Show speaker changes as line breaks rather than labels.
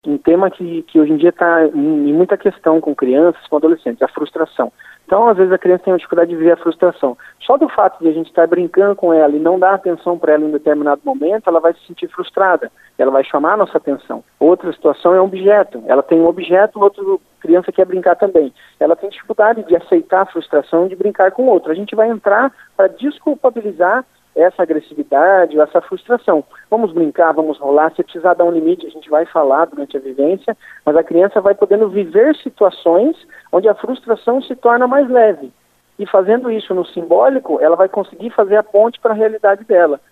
um tema que hoje em dia está em muita questão com crianças, com adolescentes, a frustração. Então, às vezes, a criança tem uma dificuldade de ver a frustração. Só do fato de a gente estar brincando com ela e não dar atenção para ela em um determinado momento, ela vai se sentir frustrada, ela vai chamar a nossa atenção. Outra situação é um objeto. Ela tem um objeto, outra criança quer brincar também. Ela tem dificuldade de aceitar a frustração e de brincar com outra. A gente vai entrar para desculpabilizar essa agressividade ou essa frustração. Vamos brincar, vamos rolar, se precisar dar um limite, a gente vai falar durante a vivência, mas a criança vai podendo viver situações onde a frustração se torna mais leve. E fazendo isso no simbólico, ela vai conseguir fazer a ponte para a realidade dela.